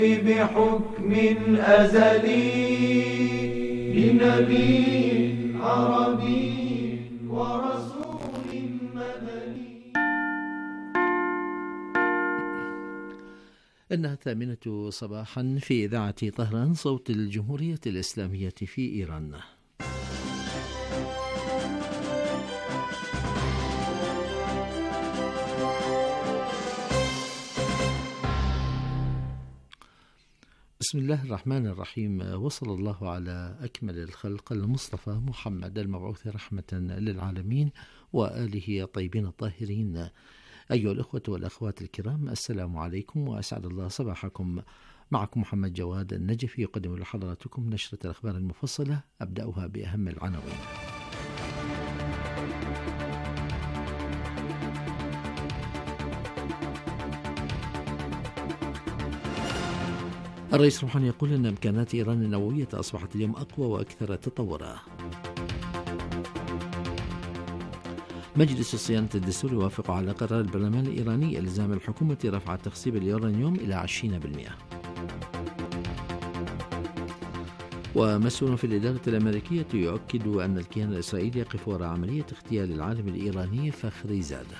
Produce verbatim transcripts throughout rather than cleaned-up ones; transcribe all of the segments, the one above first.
بحكم أزلي لنبي عربي ورسول مدني. إنها الثامنة صباحا في إذاعة طهران صوت الجمهورية الإسلامية في إيران. بسم الله الرحمن الرحيم، وصلى الله على أكمل الخلق المصطفى محمد المبعوث رحمة للعالمين وآله الطيبين الطاهرين. أيها الأخوة والأخوات الكرام، السلام عليكم وأسعد الله صباحكم. معكم محمد جواد النجفي يقدم لحضراتكم نشرة الأخبار المفصلة، أبدأها بأهم العناوين. الرئيس روحاني يقول أن إمكانات إيران النووية أصبحت اليوم أقوى وأكثر تطورا. مجلس صيانة الدستور يوافق على قرار البرلمان الإيراني إلزام الحكومة رفع تخصيب اليورانيوم إلى عشرين بالمئة. ومسؤول في الإدارة الأمريكية يؤكد أن الكيان الإسرائيلي يقف وراء عملية اغتيال العالم الإيراني فخري زادة.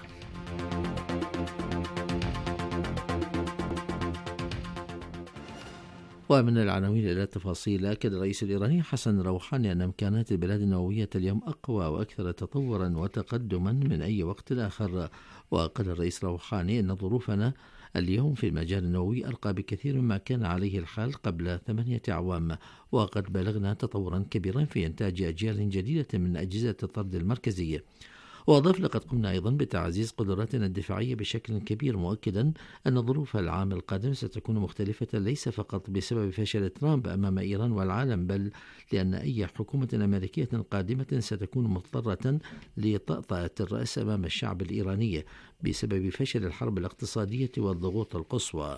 ومن العناوين إلى التفاصيل، أكد الرئيس الإيراني حسن روحاني أن إمكانات البلاد النووية اليوم أقوى وأكثر تطورا وتقدما من أي وقت آخر. وقال الرئيس روحاني أن ظروفنا اليوم في المجال النووي أرقى بكثير مما كان عليه الحال قبل ثمانية أعوام، وقد بلغنا تطورا كبيرا في إنتاج أجيال جديدة من أجهزة الطرد المركزية. وأضاف: لقد قمنا أيضا بتعزيز قدراتنا الدفاعية بشكل كبير، مؤكدا أن ظروف العام القادم ستكون مختلفة ليس فقط بسبب فشل ترامب أمام إيران والعالم، بل لأن أي حكومة أمريكية قادمة ستكون مضطرة لطأطأة الرأس أمام الشعب الإيراني بسبب فشل الحرب الاقتصادية والضغوط القصوى.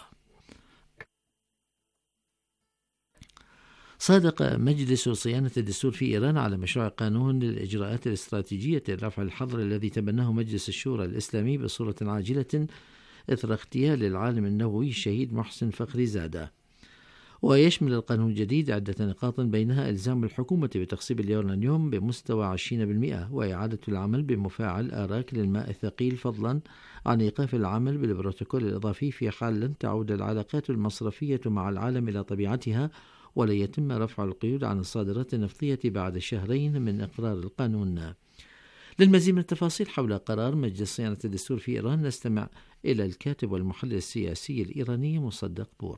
صادق مجلس صيانة الدستور في إيران على مشروع قانون للإجراءات الاستراتيجية لرفع الحظر الذي تبناه مجلس الشورى الإسلامي بصورة عاجلة إثر اغتيال العالم النووي الشهيد محسن فخري زادة. ويشمل القانون الجديد عدة نقاط، بينها إلزام الحكومة بتخصيب اليورانيوم بمستوى عشرين بالمئة وإعادة العمل بمفاعل آراك للماء الثقيل، فضلا عن إيقاف العمل بالبروتوكول الإضافي في حال لن تعود العلاقات المصرفية مع العالم إلى طبيعتها، ولا يتم رفع القيود عن الصادرات النفطية بعد شهرين من إقرار القانون. للمزيد من التفاصيل حول قرار مجلس صيانة الدستور في إيران نستمع إلى الكاتب والمحلل السياسي الإيراني مصدق بور.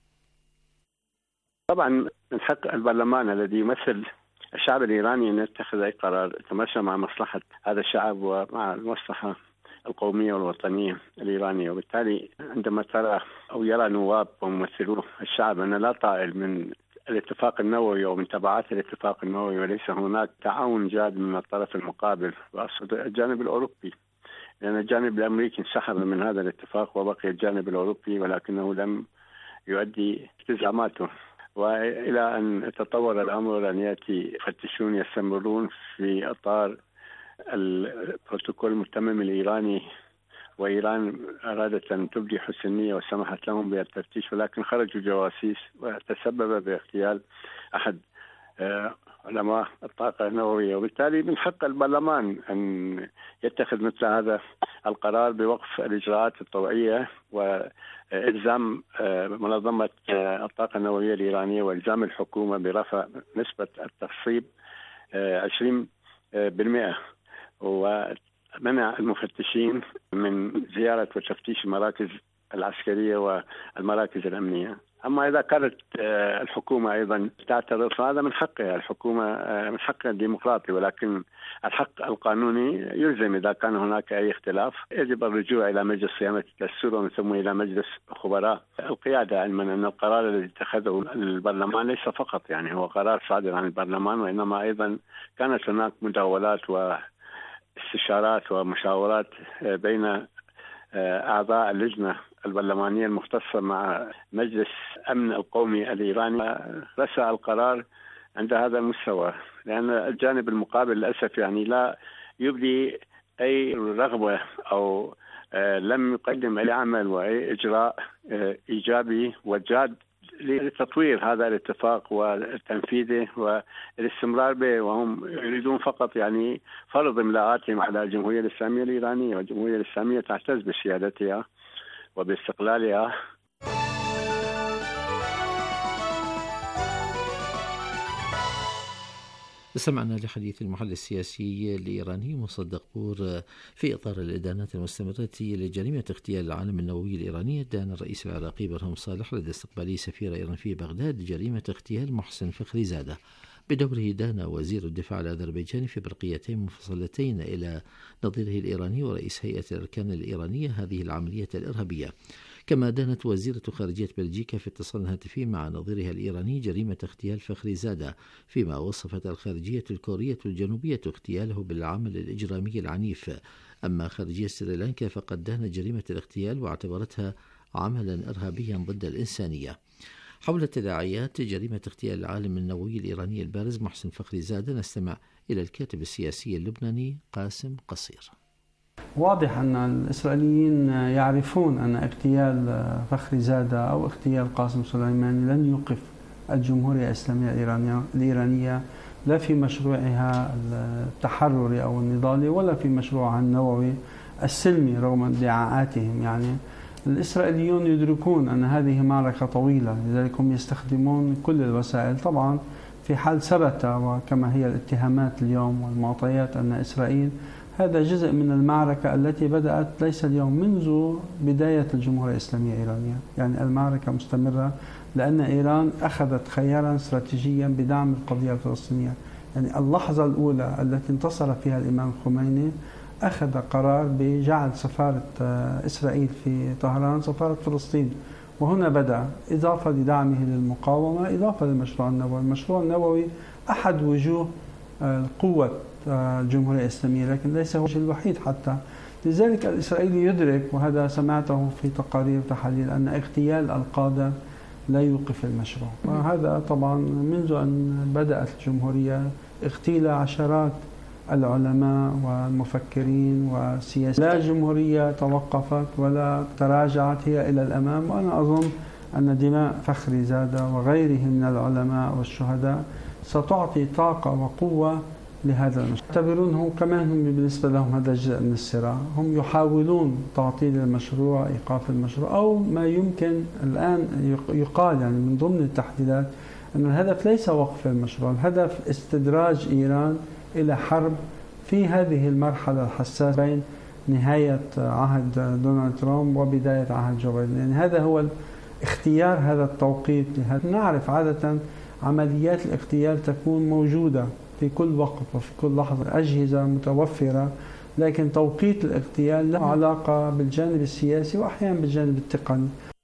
طبعا من حق البرلمان الذي يمثل الشعب الإيراني أن يتخذ أي قرار يتماشى مع مصلحة هذا الشعب ومع المصلحة القومية والوطنية الإيرانية. وبالتالي عندما ترى أو يرى نواب وممثلو الشعب أن لا طائل من الاتفاق النووي ومن تبعات الاتفاق النووي وليس هناك تعاون جاد من الطرف المقابل، وأقصد الجانب الأوروبي، لأن الجانب الأمريكي انسحب من هذا الاتفاق وبقي الجانب الأوروبي ولكنه لم يؤدي التزاماته. وإلى أن تطور الأمر أن يأتي يفتشون يستمرون في إطار البروتوكول المتمم الإيراني، وإيران أرادت أن تبدي حسن نية وسمحت لهم بالتفتيش، ولكن خرجوا جواسيس وتسبب باغتيال أحد علماء الطاقة النووية. وبالتالي من حق البرلمان أن يتخذ مثل هذا القرار بوقف الإجراءات الطوعية وإلزام منظمة الطاقة النووية الإيرانية وإلزام الحكومة برفع نسبة التخصيب عشرين بالمئة، ومنع المفتشين من زيارة وتفتيش المراكز العسكرية والمراكز الأمنية. أما إذا كانت الحكومة أيضا تعترض فهذا من حقها، الحكومة من حقها الديمقراطي، ولكن الحق القانوني يلزم إذا كان هناك أي اختلاف يجب الرجوع إلى مجلس صيانة الدستور ومن ثم إلى مجلس خبراء القيادة، علما أن القرار الذي اتخذه البرلمان ليس فقط يعني هو قرار صادر عن البرلمان، وإنما أيضا كانت هناك مداولات واستشارات ومشاورات بين أعضاء اللجنة البرلمانية المختصة مع مجلس أمن القومي الإيراني. رسى القرار عند هذا المستوى، لأن الجانب المقابل للأسف يعني لا يبدي أي رغبة أو لم يقدم أي عمل وأي إجراء إيجابي وجاد لتطوير هذا الاتفاق وتنفيذه والاستمرار به، وهم يريدون فقط يعني فرض املاءاتهم على الجمهورية الإسلامية الإيرانية، والجمهورية الإسلامية تعتز بسيادتها وباستقلالها. سمعنا لحديث المحلل السياسي الإيراني مصدق بور في إطار الإدانات المستمرة لجريمة اغتيال العالم النووي الإيراني. دان الرئيس العراقي برهم صالح لدى استقبال سفير إيران في بغداد جريمة اغتيال محسن فخري زادة. بدوره دان وزير الدفاع الأذربيجاني في برقيتين منفصلتين إلى نظيره الإيراني ورئيس هيئة الأركان الإيرانية هذه العملية الإرهابية. كما دانت وزيرة خارجية بلجيكا في اتصال هاتفي مع نظيرها الإيراني جريمة اغتيال فخري زادة، فيما وصفت الخارجية الكورية الجنوبية اغتياله بالعمل الإجرامي العنيف. أما خارجية سريلانكا فقد دانت جريمة الاغتيال واعتبرتها عملا إرهابيا ضد الإنسانية. حول تداعيات جريمة اغتيال العالم النووي الإيراني البارز محسن فخري زادة نستمع إلى الكاتب السياسي اللبناني قاسم قصير. واضح أن الإسرائيليين يعرفون أن اغتيال فخري زادة أو اغتيال قاسم سليماني لن يوقف الجمهورية الإسلامية الإيرانية لا في مشروعها التحرري أو النضالي ولا في مشروعها النووي السلمي رغم ادعاءاتهم. يعني الإسرائيليون يدركون أن هذه معركة طويلة، لذلك هم يستخدمون كل الوسائل. طبعا في حال ثبت وكما هي الاتهامات اليوم والمعطيات أن إسرائيل هذا جزء من المعركة التي بدأت ليس اليوم، منذ بداية الجمهورية الإسلامية الإيرانية. يعني المعركة مستمرة لأن إيران أخذت خيارا استراتيجيا بدعم القضية الفلسطينية. يعني اللحظة الأولى التي انتصر فيها الإمام الخميني أخذ قرار بجعل سفارة إسرائيل في طهران سفارة فلسطين، وهنا بدأ إضافة لدعمه للمقاومة، إضافة للمشروع النووي. المشروع النووي أحد وجوه قوة الجمهورية الإسلامية لكن ليس هو الوحيد حتى. لذلك الإسرائيلي يدرك، وهذا سمعته في تقارير وتحاليل، أن اغتيال القادة لا يوقف المشروع. وهذا طبعا منذ أن بدأت الجمهورية اغتيل عشرات العلماء والمفكرين والسياسيين. لا جمهورية توقفت ولا تراجعت، هي إلى الأمام. وأنا أظن أن دماء فخري زادة وغيره من العلماء والشهداء ستعطي طاقة وقوة لهذا المشروع. يعتبرون هم كمان هم بالنسبة لهم هذا جزء من الصراع، هم يحاولون تعطيل المشروع، إيقاف المشروع، أو ما يمكن الآن يقال يعني من ضمن التحديدات أن الهدف ليس وقف المشروع، الهدف استدراج إيران إلى حرب في هذه المرحلة الحساسة بين نهاية عهد دونالد ترامب وبداية عهد جو بايدن. يعني هذا هو اختيار هذا التوقيت. نعرف عادة عمليات الاغتيال تكون موجودة في كل وقت وفي كل لحظة، أجهزة متوفرة، لكن توقيت الاغتيال له علاقة بالجانب السياسي وأحيانا بالجانب التقني.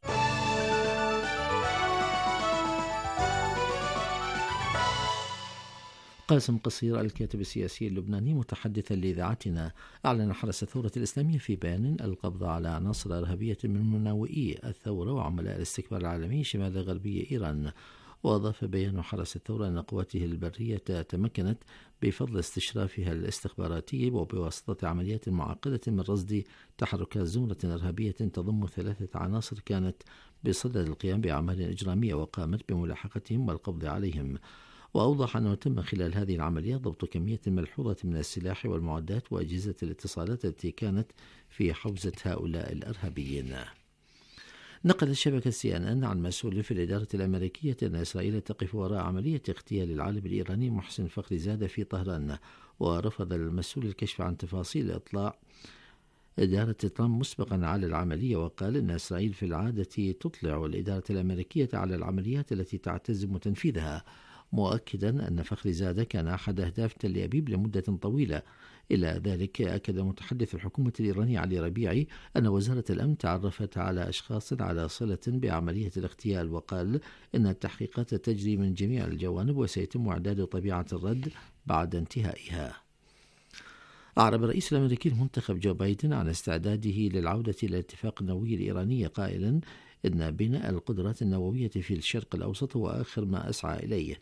قاسم قصير الكاتب السياسي اللبناني متحدثا لإذاعتنا أعلن حرس الثورة الإسلامية في بيان القبض على عناصر إرهابية من مناوئي الثورة وعملاء الاستكبار العالمي شمال غربي إيران. وأضاف بيان حرس الثورة أن قواته البرية تمكنت بفضل استشرافها الاستخباراتي وبواسطة عمليات معقدة من رصد تحركات زمرة إرهابية تضم ثلاثة عناصر كانت بصدد القيام بأعمال إجرامية وقامت بملاحقتهم والقبض عليهم. وأوضح أنه تم خلال هذه العمليات ضبط كمية ملحوظة من السلاح والمعدات وأجهزة الاتصالات التي كانت في حوزة هؤلاء الإرهابيين. نقلت شبكة سي إن إن عن مسؤول في الإدارة الأمريكية أن إسرائيل تقف وراء عملية اغتيال العالم الإيراني محسن فخري زادة في طهران. ورفض المسؤول الكشف عن تفاصيل إطلاع إدارة ترامب مسبقا على العملية، وقال أن إسرائيل في العادة تطلع الإدارة الأمريكية على العمليات التي تعتزم تنفيذها، مؤكدا أن فخري زادة كان أحد أهداف تل أبيب لمدة طويلة. إلى ذلك أكد متحدث الحكومة الإيرانية علي ربيعي أن وزارة الأمن تعرفت على أشخاص على صلة بعملية الاغتيال، وقال إن التحقيقات تجري من جميع الجوانب وسيتم إعداد طبيعة الرد بعد انتهائها. أعرب الرئيس الأمريكي المنتخب جو بايدن عن استعداده للعودة إلى الاتفاق النووي الإيراني، قائلا إن بناء القدرات النووية في الشرق الأوسط هو آخر ما أسعى إليه.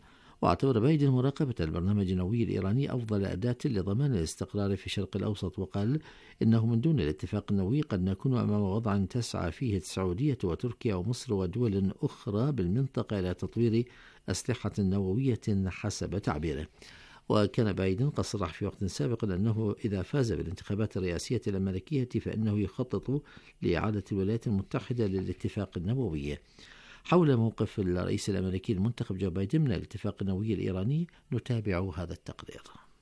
واعتبر بايدن مراقبة البرنامج النووي الإيراني أفضل أداة لضمان الاستقرار في الشرق الأوسط، وقال إنه من دون الاتفاق النووي قد نكون أمام وضع تسعى فيه السعودية وتركيا ومصر ودول أخرى بالمنطقة إلى تطوير أسلحة نووية حسب تعبيره. وكان بايدن قد صرح في وقت سابق أنه إذا فاز بالانتخابات الرئاسية الأمريكية فإنه يخطط لإعادة الولايات المتحدة للاتفاق النووي. حول موقف الرئيس الأمريكي المنتخب جو بايدن من الاتفاق النووي الإيراني نتابع هذا التقرير.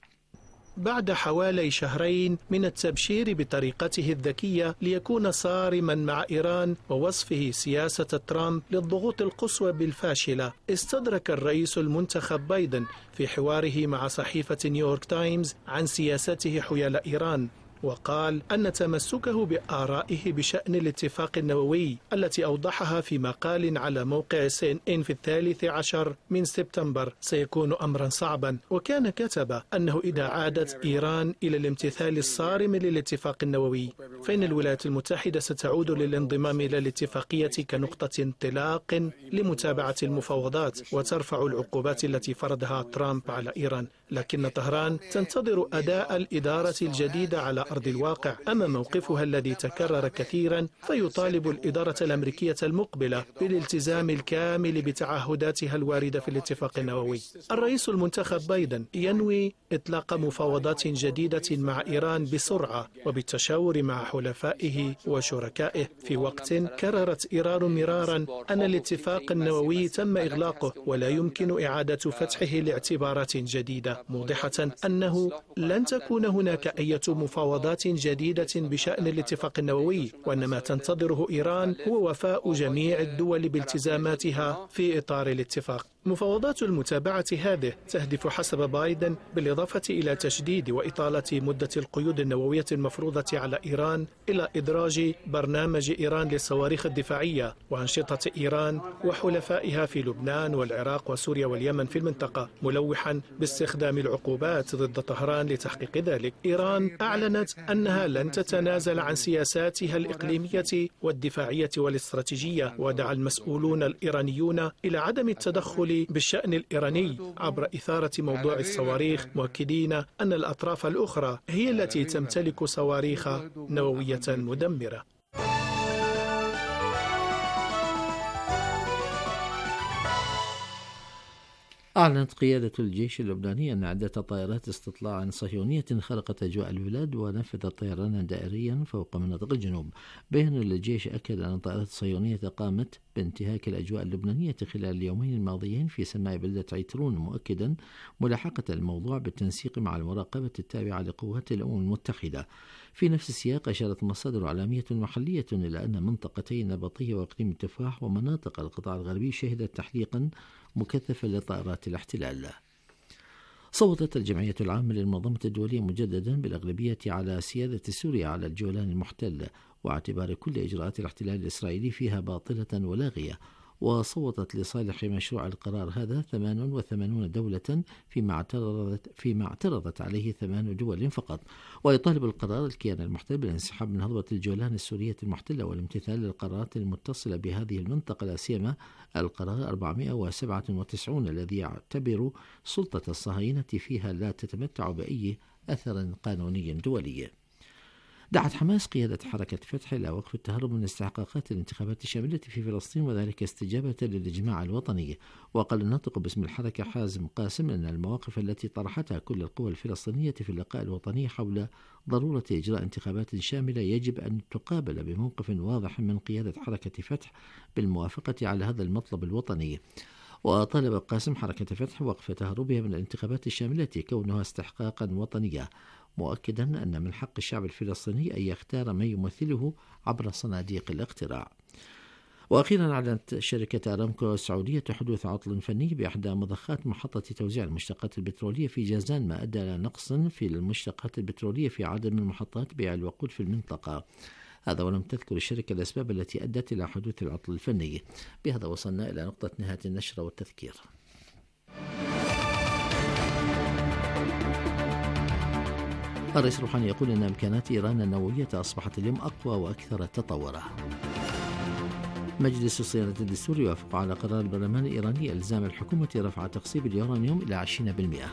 بعد حوالي شهرين من التبشير بطريقته الذكية ليكون صارما مع إيران ووصفه سياسة ترامب للضغوط القصوى بالفاشلة، استدرك الرئيس المنتخب بايدن في حواره مع صحيفة نيويورك تايمز عن سياسته حيال إيران، وقال أن تمسكه بآرائه بشأن الاتفاق النووي التي أوضحها في مقال على موقع سي إن إن في الثالث عشر من سبتمبر سيكون أمرا صعبا. وكان كتب أنه إذا عادت إيران إلى الامتثال الصارم للاتفاق النووي فإن الولايات المتحدة ستعود للانضمام إلى الاتفاقية كنقطة انطلاق لمتابعة المفاوضات وترفع العقوبات التي فرضها ترامب على إيران. لكن طهران تنتظر أداء الإدارة الجديدة على أرض الواقع. أما موقفها الذي تكرر كثيرا فيطالب الإدارة الأمريكية المقبلة بالالتزام الكامل بتعهداتها الواردة في الاتفاق النووي. الرئيس المنتخب بايدن ينوي إطلاق مفاوضات جديدة مع إيران بسرعة وبالتشاور مع حلفائه وشركائه، في وقت كررت إيران مرارا أن الاتفاق النووي تم إغلاقه ولا يمكن إعادة فتحه لاعتبارات جديدة، موضحة أنه لن تكون هناك أي مفاوضات جديدة بشأن الاتفاق النووي، وأن ما تنتظره إيران هو وفاء جميع الدول بالتزاماتها في إطار الاتفاق. مفاوضات المتابعة هذه تهدف حسب بايدن بالإضافة إلى تشديد وإطالة مدة القيود النووية المفروضة على إيران إلى إدراج برنامج إيران للصواريخ الدفاعية وأنشطة إيران وحلفائها في لبنان والعراق وسوريا واليمن في المنطقة، ملوحا باستخدام العقوبات ضد طهران لتحقيق ذلك. إيران أعلنت أنها لن تتنازل عن سياساتها الإقليمية والدفاعية والاستراتيجية، ودعا المسؤولون الإيرانيون إلى عدم التدخل بالشأن الإيراني عبر إثارة موضوع الصواريخ، مؤكدين أن الأطراف الأخرى هي التي تمتلك صواريخ نووية مدمرة. أعلنت قيادة الجيش اللبناني أن عدة طائرات استطلاع صهيونية خرقت أجواء البلاد ونفذت طيرانا دائريا فوق مناطق الجنوب. بيان للجيش أكد أن الطائرات الصهيونية قامت بانتهاك الأجواء اللبنانية خلال اليومين الماضيين في سماء بلدة عيترون، مؤكدا ملاحقة الموضوع بالتنسيق مع المراقبة التابعة لقوات الأمم المتحدة. في نفس السياق أشارت مصادر إعلامية محلية إلى أن منطقتي النبطية وإقليم التفاح ومناطق القطاع الغربي شهدت تحليقا مكثفا لطائرات الاحتلال. صوتت الجمعية العامة للمنظمة الدولية مجددا بالأغلبية على سيادة سوريا على الجولان المحتل واعتبار كل إجراءات الاحتلال الإسرائيلي فيها باطلة ولاغية، وصوتت لصالح مشروع القرار هذا ثمان وثمانين دولة فيما اعترضت, فيما اعترضت عليه ثمان دول فقط. ويطالب القرار الكيان المحتل بالانسحاب من هضبة الجولان السورية المحتلة والامتثال للقرارات المتصلة بهذه المنطقة، لا سيما القرار أربعمائة وسبعة وتسعين الذي يعتبر سلطة الصهاينة فيها لا تتمتع بأي أثر قانوني دولي. دعت حماس قيادة حركة فتح إلى وقف التهرب من استحقاقات الانتخابات الشاملة في فلسطين، وذلك استجابة للإجماع الوطني. وقال الناطق باسم الحركة حازم قاسم أن المواقف التي طرحتها كل القوى الفلسطينية في اللقاء الوطني حول ضرورة إجراء انتخابات شاملة يجب أن تقابل بموقف واضح من قيادة حركة فتح بالموافقة على هذا المطلب الوطني. وطالب قاسم حركة فتح وقف تهربها من الانتخابات الشاملة كونها استحقاقا وطنيا، مؤكدا أن من حق الشعب الفلسطيني أن يختار من يمثله عبر صناديق الاقتراع. وأخيرا أعلنت شركة أرامكو السعودية حدوث عطل فني بإحدى مضخات محطة توزيع المشتقات البترولية في جازان، ما أدى إلى نقص في المشتقات البترولية في عدد من محطات بيع الوقود في المنطقة. هذا ولم تذكر الشركة الأسباب التي أدت إلى حدوث العطل الفني. بهذا وصلنا إلى نقطة نهاية النشرة والتذكير. الرئيس الروحاني يقول أن إمكانات إيران النووية أصبحت اليوم أقوى وأكثر تطورا. مجلس صيانة الدستور يوافق على قرار البرلمان الإيراني إلزام الحكومة رفع تقسيم اليورانيوم إلى عشرين بالمئة.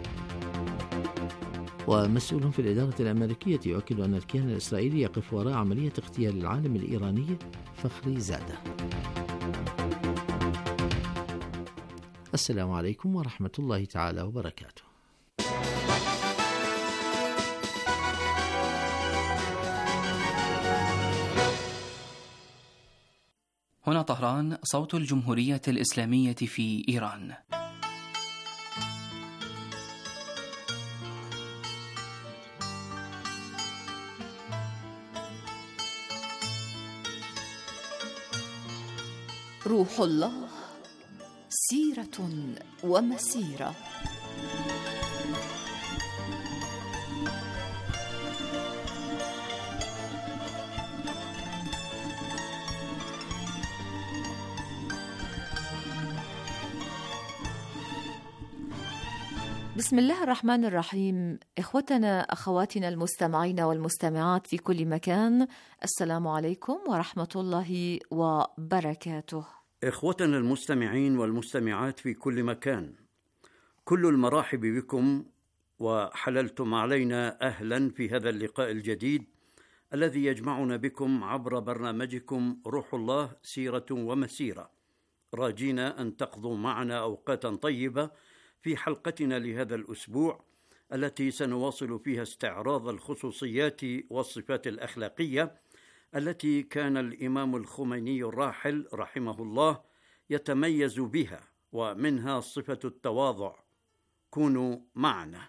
ومسؤول في الإدارة الأمريكية يؤكد أن الكيان الإسرائيلي يقف وراء عملية اغتيال العالم الإيراني فخري زادة. السلام عليكم ورحمة الله تعالى وبركاته. هنا طهران، صوت الجمهورية الإسلامية في إيران. روح الله سيرة ومسيرة. بسم الله الرحمن الرحيم. إخوتنا أخواتنا المستمعين والمستمعات في كل مكان، السلام عليكم ورحمة الله وبركاته. إخوتنا المستمعين والمستمعات في كل مكان، كل المرحب بكم وحللتم علينا أهلا في هذا اللقاء الجديد الذي يجمعنا بكم عبر برنامجكم روح الله سيرة ومسيرة، راجينا أن تقضوا معنا أوقاتا طيبة في حلقتنا لهذا الأسبوع التي سنواصل فيها استعراض الخصوصيات والصفات الأخلاقية التي كان الإمام الخميني الراحل رحمه الله يتميز بها، ومنها صفة التواضع. كونوا معنا.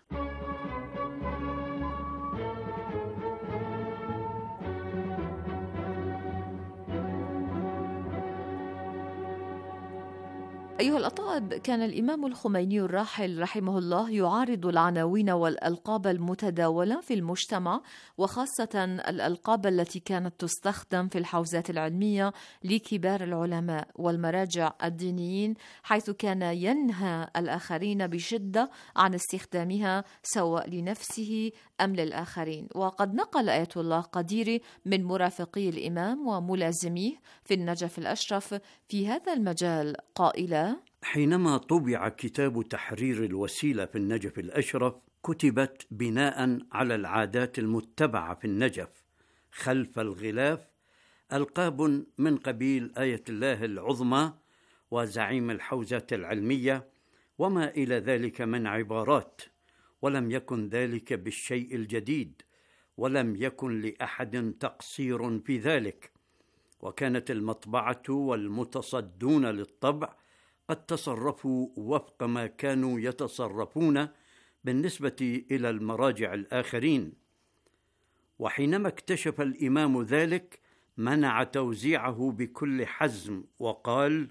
أيها الأطائب، كان الإمام الخميني الراحل رحمه الله يعارض العناوين والألقاب المتداولة في المجتمع، وخاصة الألقاب التي كانت تستخدم في الحوزات العلمية لكبار العلماء والمراجع الدينيين، حيث كان ينهى الآخرين بشدة عن استخدامها سواء لنفسه أم للآخرين. وقد نقل آية الله قديري من مرافقي الإمام وملازميه في النجف الأشرف في هذا المجال قائلا: حينما طبع كتاب تحرير الوسيلة في النجف الأشرف كتبت بناء على العادات المتبعة في النجف خلف الغلاف ألقاب من قبيل آية الله العظمى وزعيم الحوزة العلمية وما إلى ذلك من عبارات، ولم يكن ذلك بالشيء الجديد، ولم يكن لأحد تقصير في ذلك، وكانت المطبعة والمتصدون للطبع قد تصرفوا وفق ما كانوا يتصرفون بالنسبة إلى المراجع الآخرين. وحينما اكتشف الإمام ذلك منع توزيعه بكل حزم وقال: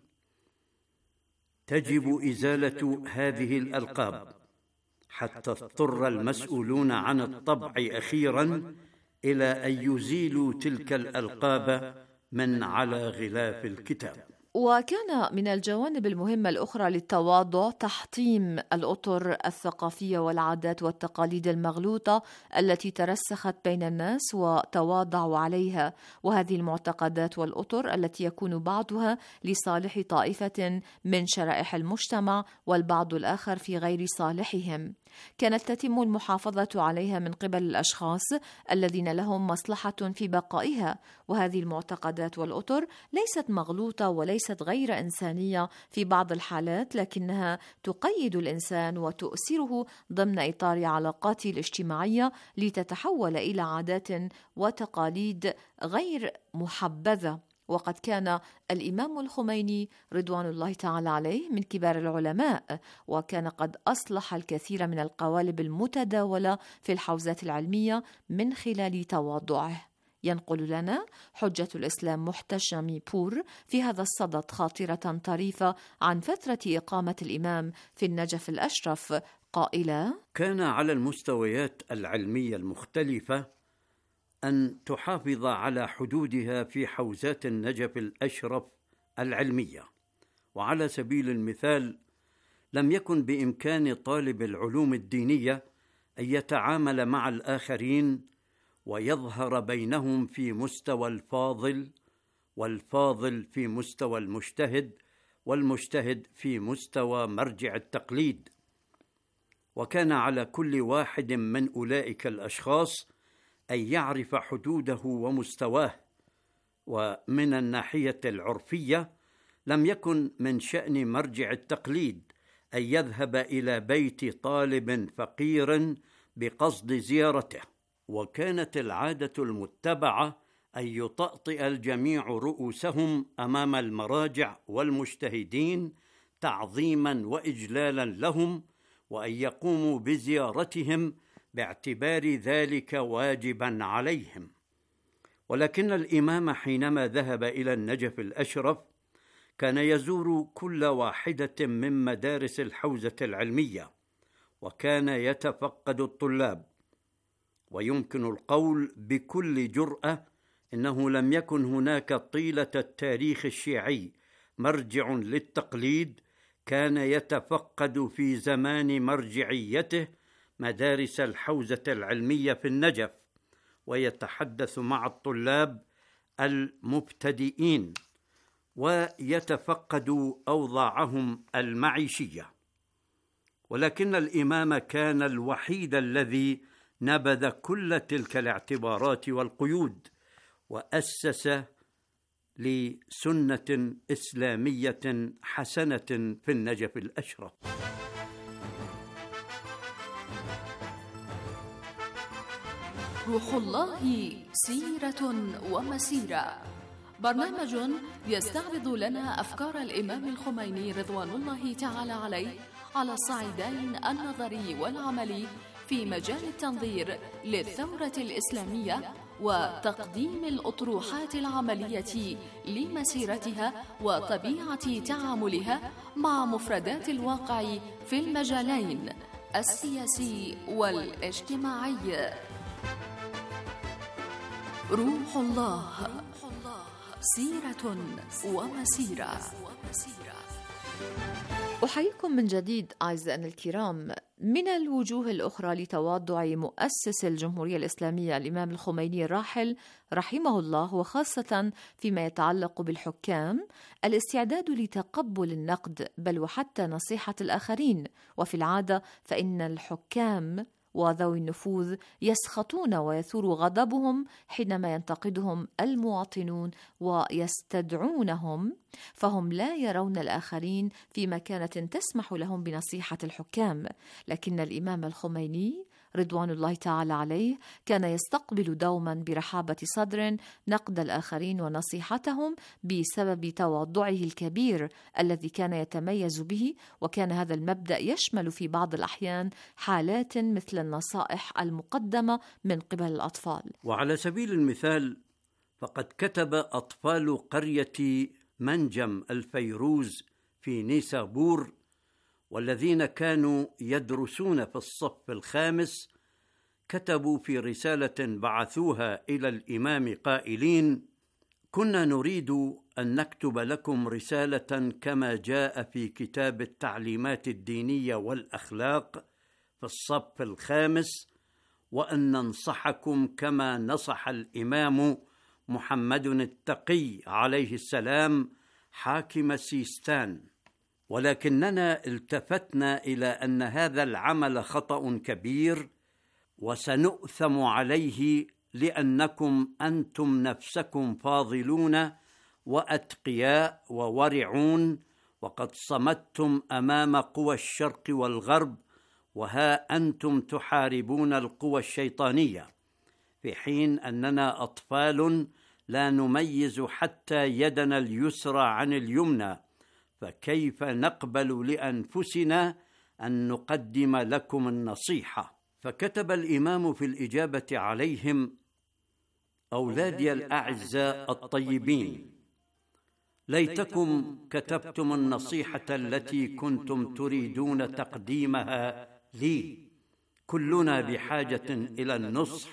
تجب إزالة هذه الألقاب، حتى اضطر المسؤولون عن الطبع أخيرا إلى أن يزيلوا تلك الألقاب من على غلاف الكتاب. وكان من الجوانب المهمة الأخرى للتواضع تحطيم الأطر الثقافية والعادات والتقاليد المغلوطة التي ترسخت بين الناس وتواضعوا عليها، وهذه المعتقدات والأطر التي يكون بعضها لصالح طائفة من شرائح المجتمع والبعض الآخر في غير صالحهم، كانت تتم المحافظة عليها من قبل الأشخاص الذين لهم مصلحة في بقائها. وهذه المعتقدات والأطر ليست مغلوطة وليست غير إنسانية في بعض الحالات، لكنها تقيد الإنسان وتؤثره ضمن إطار علاقاته الاجتماعية لتتحول إلى عادات وتقاليد غير محبذة. وقد كان الإمام الخميني رضوان الله تعالى عليه من كبار العلماء، وكان قد أصلح الكثير من القوالب المتداولة في الحوزات العلمية من خلال تواضعه. ينقل لنا حجة الإسلام محتشم بور في هذا الصدد خاطرة طريفة عن فترة إقامة الإمام في النجف الأشرف قائلا: كان على المستويات العلمية المختلفة أن تحافظ على حدودها في حوزات النجف الأشرف العلمية. وعلى سبيل المثال، لم يكن بإمكان طالب العلوم الدينية أن يتعامل مع الآخرين ويظهر بينهم في مستوى الفاضل والفاضل في مستوى المجتهد، والمجتهد في مستوى مرجع التقليد. وكان على كل واحد من أولئك الأشخاص أن يعرف حدوده ومستواه. ومن الناحية العرفية لم يكن من شأن مرجع التقليد أن يذهب إلى بيت طالب فقير بقصد زيارته، وكانت العادة المتبعة أن يطأطئ الجميع رؤوسهم أمام المراجع والمجتهدين تعظيما وإجلالا لهم، وأن يقوموا بزيارتهم باعتبار ذلك واجبا عليهم. ولكن الإمام حينما ذهب إلى النجف الأشرف كان يزور كل واحدة من مدارس الحوزة العلمية، وكان يتفقد الطلاب. ويمكن القول بكل جرأة إنه لم يكن هناك طيلة التاريخ الشيعي مرجع للتقليد كان يتفقد في زمان مرجعيته مدارس الحوزة العلمية في النجف، ويتحدث مع الطلاب المبتدئين ويتفقد أوضاعهم المعيشية. ولكن الإمام كان الوحيد الذي نبذ كل تلك الاعتبارات والقيود، وأسس لسنة إسلامية حسنة في النجف الأشرف. روح الله سيرة ومسيرة، برنامج يستعرض لنا أفكار الإمام الخميني رضوان الله تعالى عليه على الصعيدين النظري والعملي في مجال التنظير للثورة الإسلامية، وتقديم الأطروحات العملية لمسيرتها وطبيعة تعاملها مع مفردات الواقع في المجالين السياسي والاجتماعي. روح الله سيرة ومسيرة. أحييكم من جديد أعزائنا الكرام. من الوجوه الأخرى لتواضع مؤسس الجمهورية الإسلامية الإمام الخميني الراحل رحمه الله، وخاصة فيما يتعلق بالحكام، الاستعداد لتقبل النقد بل وحتى نصيحة الآخرين. وفي العادة فإن الحكام وذوي النفوذ يسخطون ويثور غضبهم حينما ينتقدهم المواطنون ويستدعونهم، فهم لا يرون الآخرين في مكانة تسمح لهم بنصيحة الحكام. لكن الإمام الخميني رضوان الله تعالى عليه كان يستقبل دوما برحابة صدر نقد الآخرين ونصيحتهم بسبب تواضعه الكبير الذي كان يتميز به. وكان هذا المبدأ يشمل في بعض الأحيان حالات مثل النصائح المقدمة من قبل الأطفال. وعلى سبيل المثال فقد كتب أطفال قرية منجم الفيروز في نيسابور، والذين كانوا يدرسون في الصف الخامس، كتبوا في رسالة بعثوها إلى الإمام قائلين: كنا نريد أن نكتب لكم رسالة كما جاء في كتاب التعليمات الدينية والأخلاق في الصف الخامس، وأن ننصحكم كما نصح الإمام محمد التقي عليه السلام حاكم سيستان. ولكننا التفتنا إلى أن هذا العمل خطأ كبير وسنؤثم عليه، لأنكم أنتم نفسكم فاضلون وأتقياء وورعون، وقد صمدتم أمام قوى الشرق والغرب، وها أنتم تحاربون القوى الشيطانية، في حين أننا أطفال لا نميز حتى يدنا اليسرى عن اليمنى، فكيف نقبل لأنفسنا أن نقدم لكم النصيحة؟ فكتب الإمام في الإجابة عليهم: أولادي الأعزاء الطيبين، ليتكم كتبتم النصيحة التي كنتم تريدون تقديمها لي. كلنا بحاجة إلى النصح،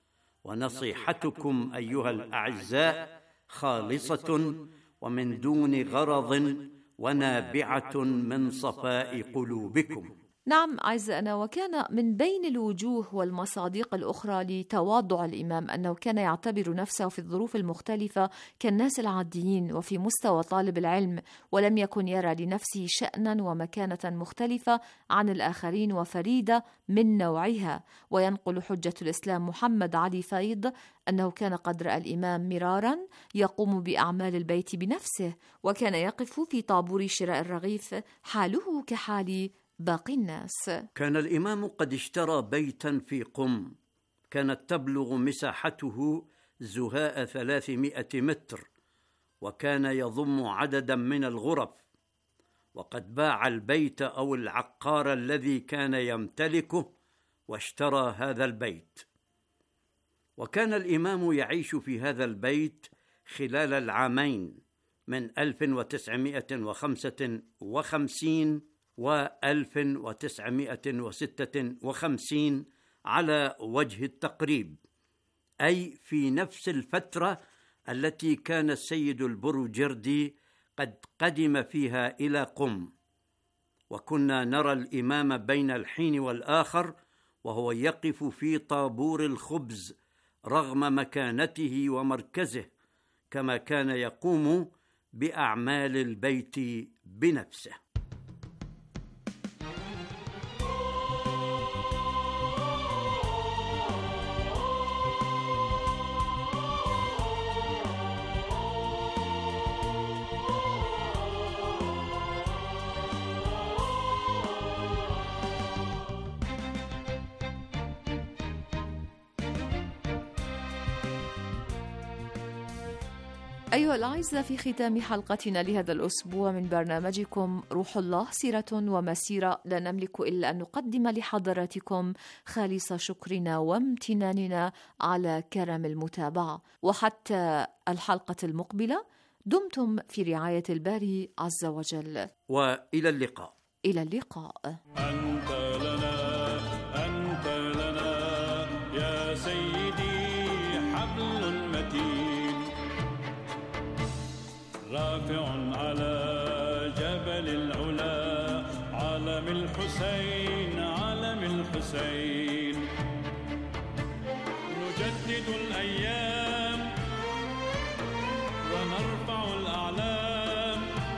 ونصيحتكم أيها الأعزاء خالصة ومن دون غرض ونابعة من صفاء قلوبكم. نعم أعزائنا، وكان من بين الوجوه والمصادق الأخرى لتواضع الإمام أنه كان يعتبر نفسه في الظروف المختلفة كالناس العاديين وفي مستوى طالب العلم، ولم يكن يرى لنفسه شأنا ومكانة مختلفة عن الآخرين وفريدة من نوعها. وينقل حجة الإسلام محمد علي فيض أنه كان قد رأى الإمام مرارا يقوم بأعمال البيت بنفسه، وكان يقف في طابور شراء الرغيف حاله كحال باقي الناس. كان الإمام قد اشترى بيتا في قم، كانت تبلغ مساحته زهاء ثلاثمائة متر، وكان يضم عددا من الغرف، وقد باع البيت أو العقار الذي كان يمتلكه واشترى هذا البيت. وكان الإمام يعيش في هذا البيت خلال العامين من ألف وتسعمائة وخمسة وخمسين وألف وتسعمائة وستة وخمسين على وجه التقريب، أي في نفس الفترة التي كان السيد البروجردي قد قدم فيها إلى قم. وكنا نرى الإمام بين الحين والآخر وهو يقف في طابور الخبز رغم مكانته ومركزه، كما كان يقوم بأعمال البيت بنفسه. أيها الأعزاء، في ختام حلقتنا لهذا الأسبوع من برنامجكم روح الله سيرة ومسيرة، لا نملك إلا أن نقدم لحضراتكم خالص شكرنا وامتناننا على كرم المتابعة. وحتى الحلقة المقبلة دمتم في رعاية الباري عز وجل، وإلى اللقاء. إلى اللقاء. أنت لنا أنت لنا يا سيدي حبل متين، رافع على جبل العلا، علم الحسين علم الحسين. نجدد الأيام ونرفع الأعلام،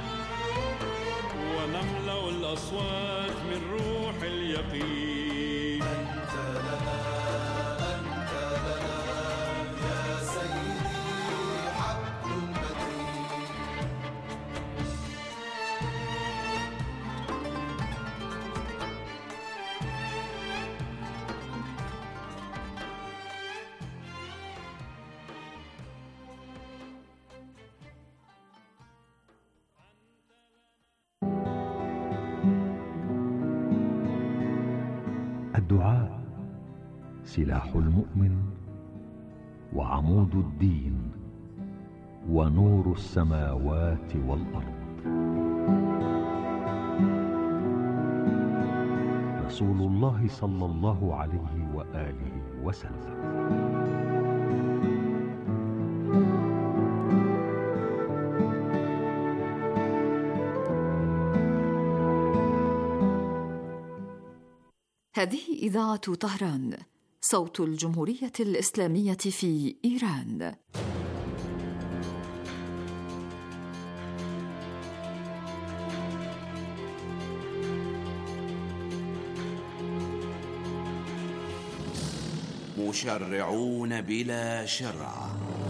ونملأ الأصوات من روح اليقين. أنت لنا أنت لنا يا سيدي حبل متين. الدعاء سلاح المؤمن وعمود الدين ونور السماوات والأرض. رسول الله صلى الله عليه وآله وسلم. هذه إذاعة طهران، صوت الجمهورية الإسلامية في إيران. مشرعون بلا شرع.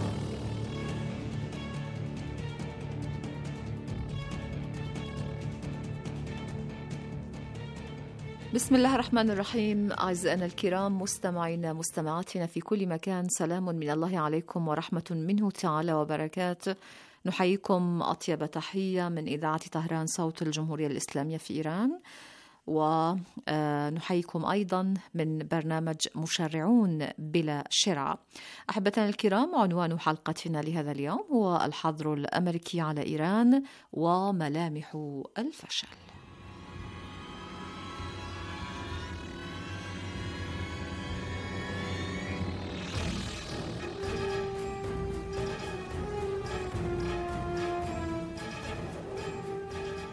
بسم الله الرحمن الرحيم. أعزائنا الكرام، مستمعينا مستمعاتنا في كل مكان، سلام من الله عليكم ورحمة منه تعالى وبركاته. نحييكم أطيب تحية من إذاعة طهران، صوت الجمهورية الإسلامية في إيران، ونحييكم أيضا من برنامج مشرعون بلا شرع. أحبتنا الكرام، عنوان حلقتنا لهذا اليوم هو الحظر الأمريكي على إيران وملامح الفشل.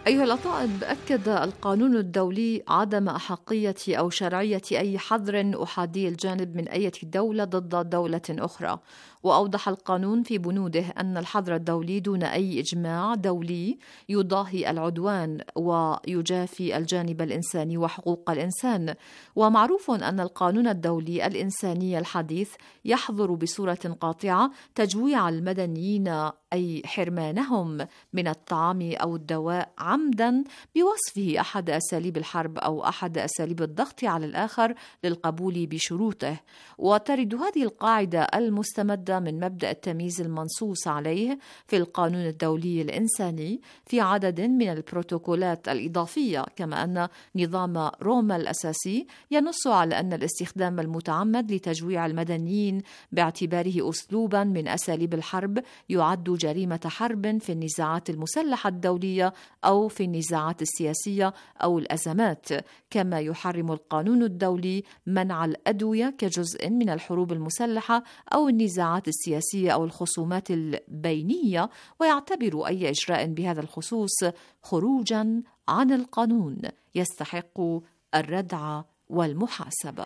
أيها الأطائب، أكد القانون الدولي عدم أحقية أو شرعية أي حظر أحادي الجانب من أي دولة ضد دولة أخرى، وأوضح القانون في بنوده أن الحظر الدولي دون أي إجماع دولي يضاهي العدوان ويجافي الجانب الإنساني وحقوق الإنسان. ومعروف أن القانون الدولي الإنساني الحديث يحظر بصورة قاطعة تجويع المدنيين أي حرمانهم من الطعام أو الدواء عمدا بوصفه أحد أساليب الحرب أو أحد أساليب الضغط على الآخر للقبول بشروطه. وترد هذه القاعدة المستمدة من مبدأ التمييز المنصوص عليه في القانون الدولي الإنساني في عدد من البروتوكولات الإضافية، كما أن نظام روما الأساسي ينص على أن الاستخدام المتعمد لتجويع المدنيين باعتباره أسلوبا من أساليب الحرب يعد جريمة حرب في النزاعات المسلحة الدولية أو في النزاعات السياسية أو الأزمات، كما يحرم القانون الدولي منع الأدوية كجزء من الحروب المسلحة أو النزاعات السياسية أو الخصومات البينية، ويعتبر أي إجراء بهذا الخصوص خروجا عن القانون يستحق الردع والمحاسبة.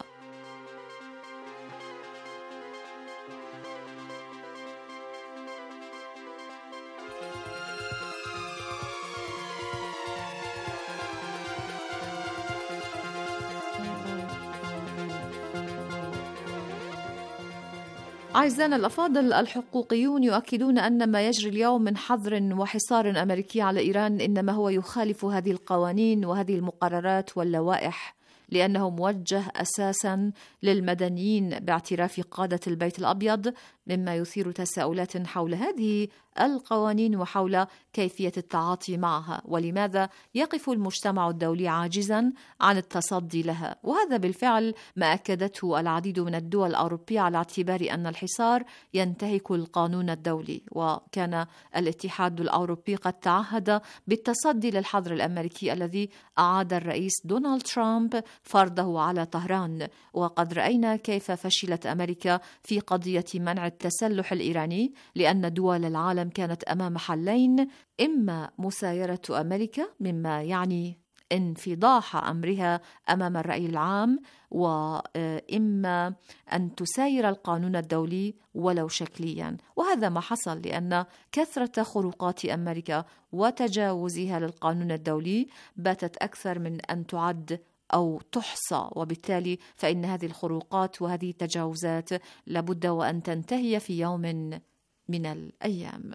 أعزائنا الأفاضل، الحقوقيون يؤكدون أن ما يجري اليوم من حظر وحصار أمريكي على إيران إنما هو يخالف هذه القوانين وهذه المقررات واللوائح، لأنه موجه أساساً للمدنيين باعتراف قادة البيت الأبيض، مما يثير تساؤلات حول هذه القوانين وحول كيفية التعاطي معها، ولماذا يقف المجتمع الدولي عاجزاً عن التصدي لها. وهذا بالفعل ما أكدته العديد من الدول الأوروبية على اعتبار أن الحصار ينتهك القانون الدولي. وكان الاتحاد الأوروبي قد تعهد بالتصدي للحظر الأمريكي الذي أعاد الرئيس دونالد ترامب فرضه على طهران. وقد رأينا كيف فشلت أمريكا في قضية منع التسلح الإيراني، لأن دول العالم كانت أمام حلين: إما مسايرة أمريكا مما يعني انفضاح أمرها أمام الرأي العام، وإما أن تساير القانون الدولي ولو شكليا. وهذا ما حصل، لأن كثرة خروقات أمريكا وتجاوزها للقانون الدولي باتت أكثر من أن تعد أو تحصى، وبالتالي فإن هذه الخروقات وهذه التجاوزات لابد وأن تنتهي في يوم من الأيام.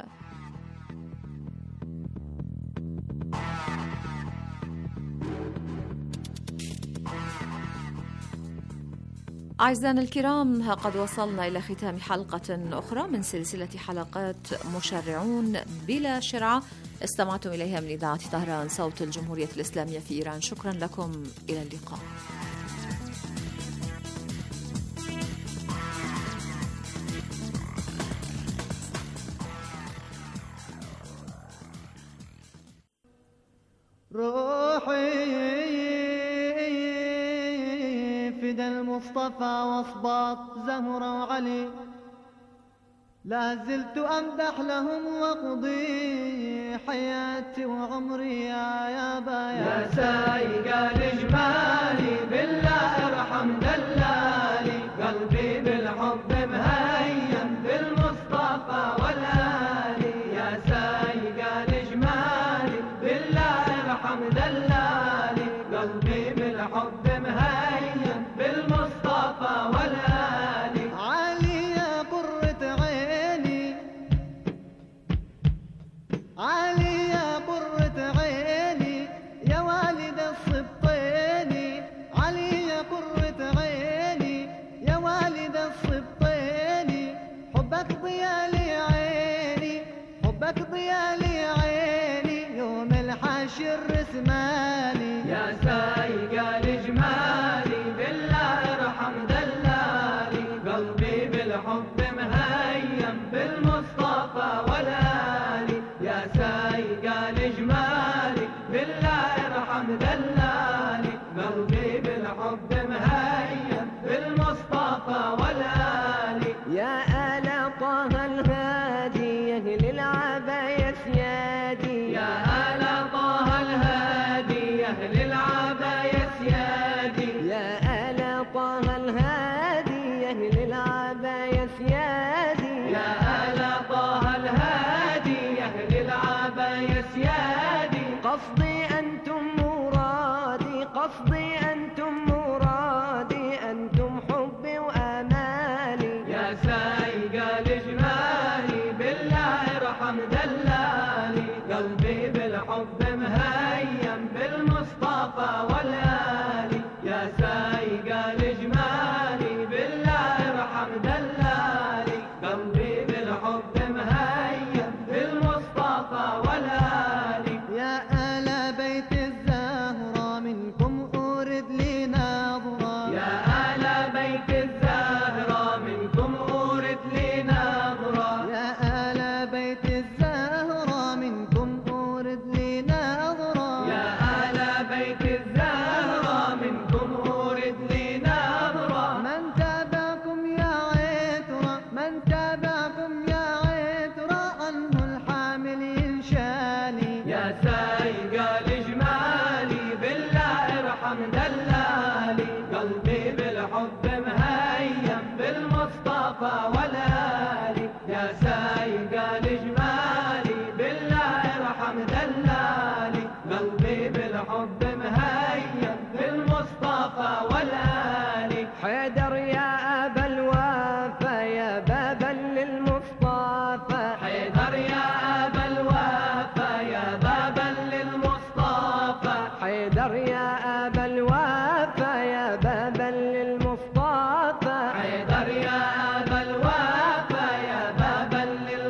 أعزائنا الكرام، قد وصلنا إلى ختام حلقة أخرى من سلسلة حلقات مشرعون بلا شرعة استمعتم إليها من إذاعة طهران صوت الجمهورية الإسلامية في إيران. شكرا لكم، إلى اللقاء. روحي فدى المصطفى واصباط زهرة وعلي، لا زلت أمدح لهم وأقضي حياتي وعمري يا يابا يا سايق الجمالي، بالله ارحم دلالي، قلبي بالحب مهيم بالمصطفى والآلي، يا سايق الجمالي بالله ارحم دلالي، قلبي بالحب مهيم بالمصطفى والآلي، علي يا قرة عيني، علي يا قرة عيني يا والد الصبطين، علي يا قرة عيني يا والد الصبطين، حبك ضيالي عيني، حبك ضيالي عيني، يوم الحشر رسمالي، يا سايق الجمالي بالله ارحم دلالي، قلبي بالحب مهيم بالمصطفى والآلي، يا سايق الجمالي بالله ارحم دلالي، قلبي بالحب مهيم بالمصطفى والآلي، يا آل طه الهادي يا أهل العباية سيادي، يا آل طه الهادي أهل العباية سيادي يا آل طه الهادي أهل العباية سيادي يا آل طه الهادي أهل العباية سيادي قصدي أنتم مرادي قصدي أنتم مرادي أنتم حبي وآمالي يا سايق الجمالي بالله ارحم دلالي قلبي بالحب مهيم بالمصطفى والآلي يا سايق الجمالي بالله ارحم دلالي قلبي بالحب مهيم بالمصطفى والآلي يا آل بيت الزهرة منكم أورد لي نظرة يا آل بيت الزهرة منكم أورد لي نظرة يا آل بيت الزهرة منكم أورد لي نظرة يا آل بيت الزهرة منكم أورد لي نظرة من تابعكم يا عترة من تابعكم يا عترة عنه الحامل ينشالي يا سايق الجمالي بالله ارحم دلالي قلبي بالحب مهيم بالمصطفى والآلي يا سايق الجمالي بالله ارحم دلالي قلبي بالحب مهيم بالمصطفى والآلي حيدر يا أبا الوفا يا بابا للمصطفى حيدر يا أبا الوفا يا بابا للمصطفى حيدر يا أبا الوفا يا بابا للمصطفى حيدر يا أبا الوفا يا بابا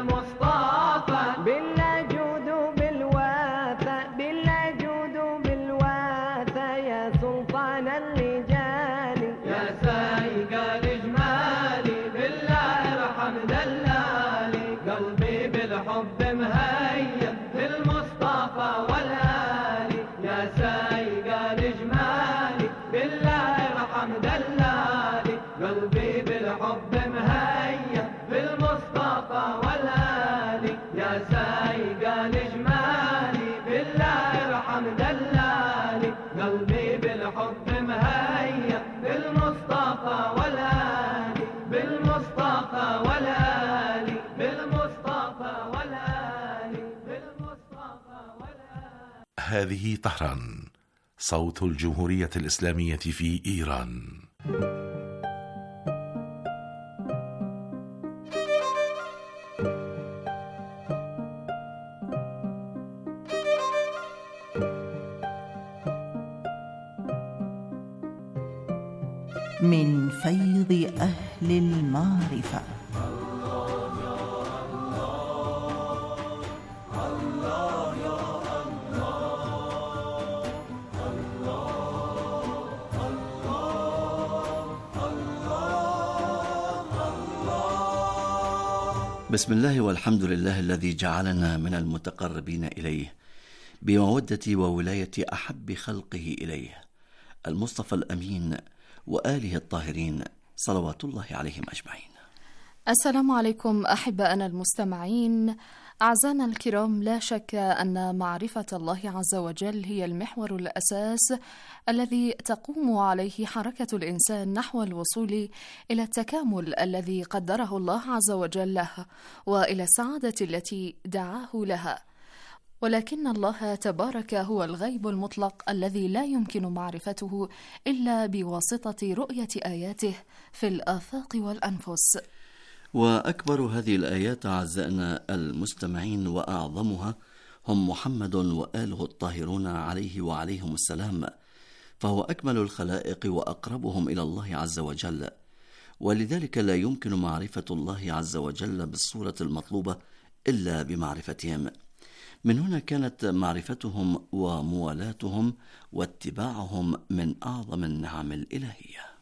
للمصطفى بالله جود بالوفا بالله جود بالوفا يا سلطان الرجال يا سايق الجمالي بالله ارحم دلالي قلبي بالحب مهيم بالمصطفى والآلي يا سايق الجمالي بالله ارحم دلالي قلبي بالحب مهيم بالمصطفى والآلي يا سايق الجمالي بالله ارحم دلالي قلبي بالحب مهيم بالمصطفى والآلي بالمصطفى والآلي بالمصطفى والآلي بالمصطفى والآلي. هذه طهران، صوت الجمهورية الإسلامية في إيران. من فيض أهل المعرفة. بسم الله والحمد لله الذي جعلنا من المتقربين إليه بمودة وولاية أحب خلقه إليه، المصطفى الأمين وآله الطاهرين صلوات الله عليهم أجمعين. السلام عليكم أحبائنا المستمعين. أعزائنا الكرام، لا شك أن معرفة الله عز وجل هي المحور الأساس الذي تقوم عليه حركة الإنسان نحو الوصول إلى التكامل الذي قدره الله عز وجل له وإلى السعادة التي دعاه لها. ولكن الله تبارك هو الغيب المطلق الذي لا يمكن معرفته إلا بواسطة رؤية آياته في الآفاق والأنفس. وأكبر هذه الآيات أعزائنا المستمعين وأعظمها هم محمد وآله الطاهرون عليه وعليهم السلام، فهو أكمل الخلائق وأقربهم إلى الله عز وجل، ولذلك لا يمكن معرفة الله عز وجل بالصورة المطلوبة إلا بمعرفتهم. من هنا كانت معرفتهم وموالاتهم واتباعهم من أعظم النعم الإلهية.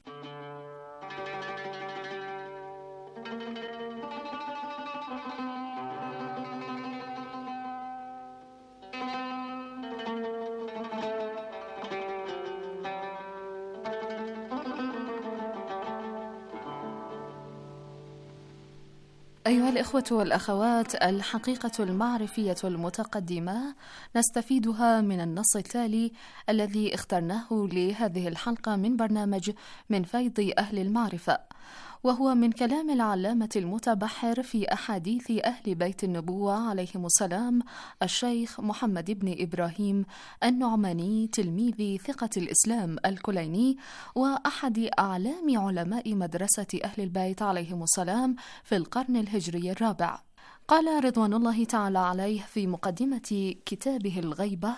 أيها الإخوة والأخوات، الحقيقة المعرفية المتقدمة نستفيدها من النص التالي الذي اخترناه لهذه الحلقة من برنامج من فيض أهل المعرفة، وهو من كلام العلامة المتبحر في أحاديث أهل بيت النبوة عليهم السلام الشيخ محمد بن إبراهيم النعماني، تلميذ ثقة الإسلام الكليني وأحد أعلام علماء مدرسة أهل البيت عليهم السلام في القرن الهجري الرابع. قال رضوان الله تعالى عليه في مقدمة كتابه الغيبة: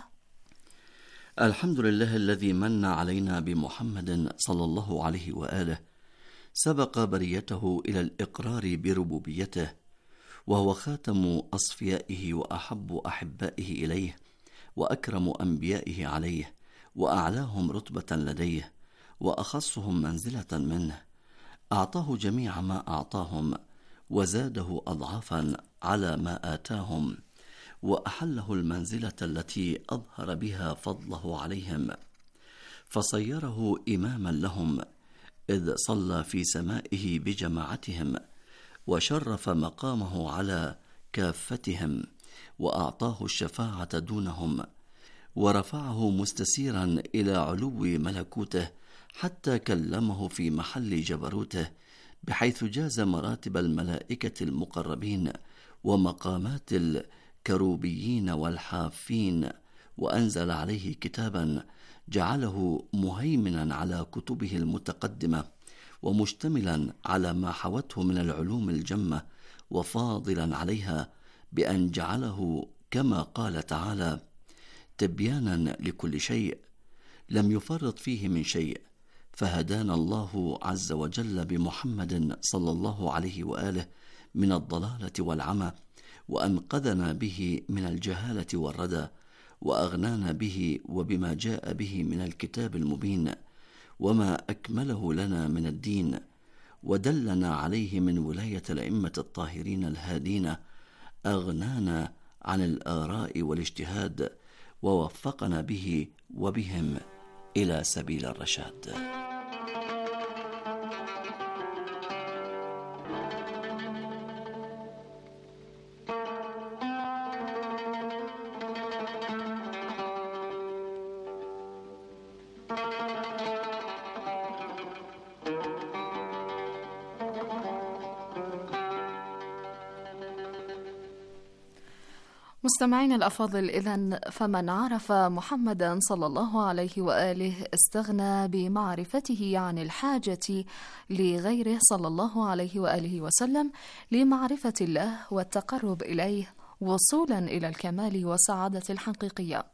الحمد لله الذي من علينا بمحمد صلى الله عليه وآله، سبق بريته إلى الإقرار بربوبيته، وهو خاتم أصفيائه وأحب أحبائه إليه، وأكرم أنبيائه عليه، وأعلاهم رتبة لديه، وأخصهم منزلة منه. أعطاه جميع ما أعطاهم، وزاده أضعافا على ما آتاهم، وأحله المنزلة التي أظهر بها فضله عليهم، فصيره إماما لهم، إذ صلى في سمائه بجماعتهم، وشرف مقامه على كافتهم، وأعطاه الشفاعة دونهم، ورفعه مستسيرا إلى علو ملكوته، حتى كلمه في محل جبروته، بحيث جاز مراتب الملائكة المقربين ومقامات الكروبيين والحافين، وأنزل عليه كتابا جعله مهيمنا على كتبه المتقدمة، ومشتملا على ما حوته من العلوم الجمة، وفاضلا عليها بأن جعله كما قال تعالى: تبيانا لكل شيء، لم يفرط فيه من شيء. فهدانا الله عز وجل بمحمد صلى الله عليه وآله من الضلالة والعمى، وأنقذنا به من الجهالة والردى، وأغنانا به وبما جاء به من الكتاب المبين، وما أكمله لنا من الدين، ودلنا عليه من ولاية الأئمة الطاهرين الهادين، أغنانا عن الآراء والاجتهاد، ووفقنا به وبهم إلى سبيل الرشاد. مستمعين الأفاضل، إذن فمن عرف محمدا صلى الله عليه وآله استغنى بمعرفته عن الحاجة لغيره صلى الله عليه وآله وسلم لمعرفة الله والتقرب إليه وصولا إلى الكمال والسعادة الحقيقية.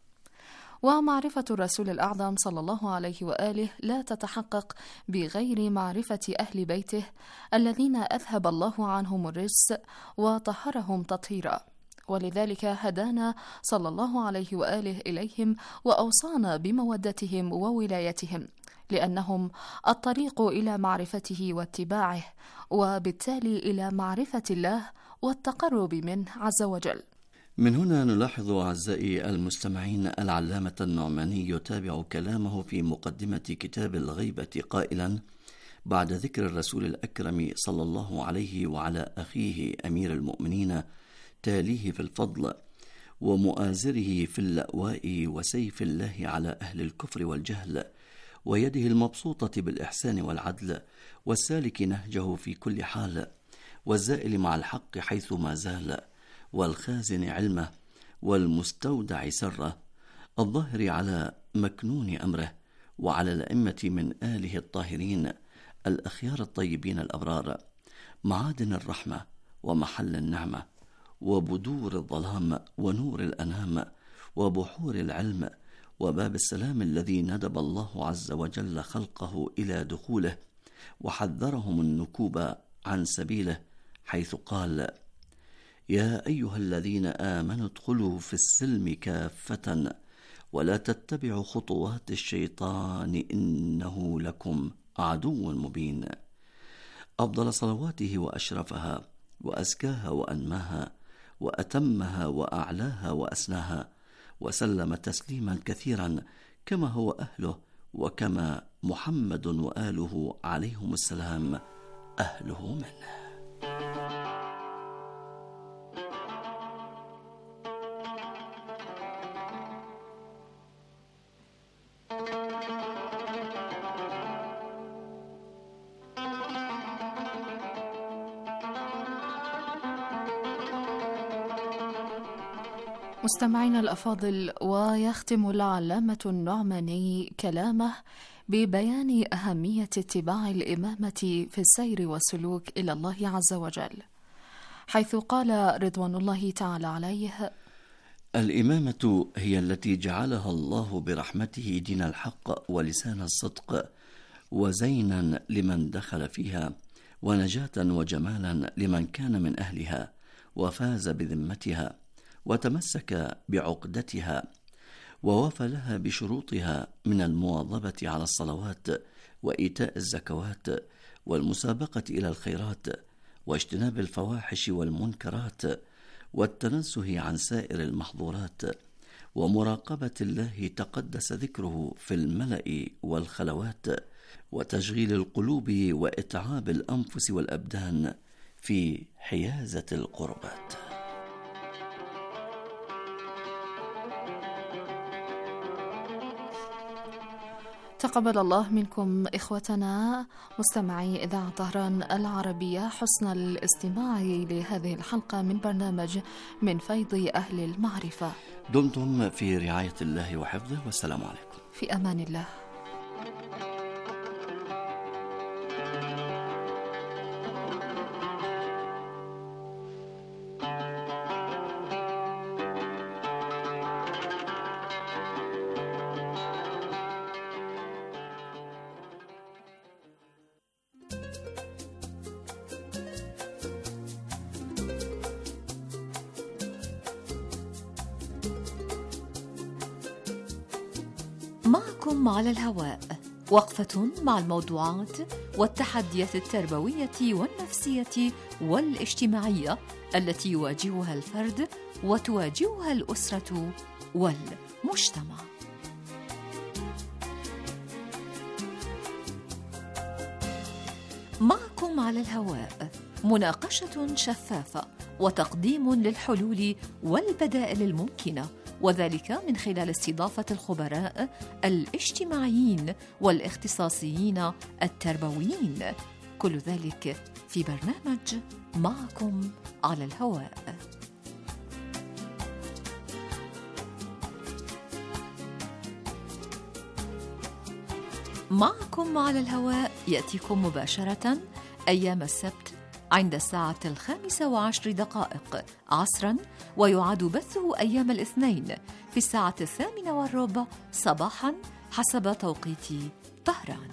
ومعرفة الرسول الأعظم صلى الله عليه وآله لا تتحقق بغير معرفة أهل بيته الذين أذهب الله عنهم الرجس وطهرهم تطهيرا، ولذلك هدانا صلى الله عليه وآله إليهم، وأوصانا بمودتهم وولايتهم، لأنهم الطريق إلى معرفته واتباعه، وبالتالي إلى معرفة الله والتقرب منه عز وجل. من هنا نلاحظ أعزائي المستمعين العلامة النعماني يتابع كلامه في مقدمة كتاب الغيبة قائلا: بعد ذكر الرسول الأكرم صلى الله عليه وعلى أخيه أمير المؤمنين تاليه في الفضل، ومؤازره في اللأواء، وسيف الله على أهل الكفر والجهل، ويده المبسوطة بالإحسان والعدل، والسالك نهجه في كل حال، والزائل مع الحق حيث ما زال، والخازن علمه، والمستودع سره، الظاهر على مكنون أمره، وعلى الأئمة من آله الطاهرين الأخيار الطيبين الأبرار، معادن الرحمة ومحل النعمة، وبدور الظلام ونور الأنام، وبحور العلم، وباب السلام الذي ندب الله عز وجل خلقه إلى دخوله، وحذرهم النكوب عن سبيله، حيث قال: يا أيها الذين آمنوا ادخلوا في السلم كافة، ولا تتبعوا خطوات الشيطان إنه لكم عدو مبين. أفضل صلواته وأشرفها وأزكاها وأنماها وأتمها وأعلاها وأسناها، وسلم تسليما كثيرا كما هو أهله، وكما محمد وآله عليهم السلام أهله منه. مستمعينا الأفاضل، ويختم العلامة النعماني كلامه ببيان أهمية اتباع الإمامة في السير والسلوك إلى الله عز وجل، حيث قال رضوان الله تعالى عليه: الإمامة هي التي جعلها الله برحمته دين الحق ولسان الصدق، وزينا لمن دخل فيها، ونجاة وجمالا لمن كان من أهلها وفاز بذمتها وتمسك بعقدتها، ووفى لها بشروطها من المواظبة على الصلوات وإيتاء الزكوات والمسابقة إلى الخيرات واجتناب الفواحش والمنكرات والتنزه عن سائر المحظورات ومراقبة الله تقدس ذكره في الملأ والخلوات وتشغيل القلوب وإتعاب الأنفس والأبدان في حيازة القربات. تقبل الله منكم إخوتنا مستمعي إذاعة طهران العربية حسن الاستماع لهذه الحلقة من برنامج من فيض أهل المعرفة. دمتم في رعاية الله وحفظه، والسلام عليكم. في أمان الله. معكم على الهواء، وقفة مع الموضوعات والتحديات التربوية والنفسية والاجتماعية التي يواجهها الفرد وتواجهها الأسرة والمجتمع. معكم على الهواء مناقشة شفافة وتقديم للحلول والبدائل الممكنة، وذلك من خلال استضافة الخبراء الاجتماعيين والاختصاصيين التربويين، كل ذلك في برنامج معكم على الهواء. معكم على الهواء يأتيكم مباشرة أيام السبت عند الساعة الخامسة وعشر دقائق عصرا، ويعاد بثه أيام الاثنين في الساعة الثامنة والربع صباحا حسب توقيت طهران.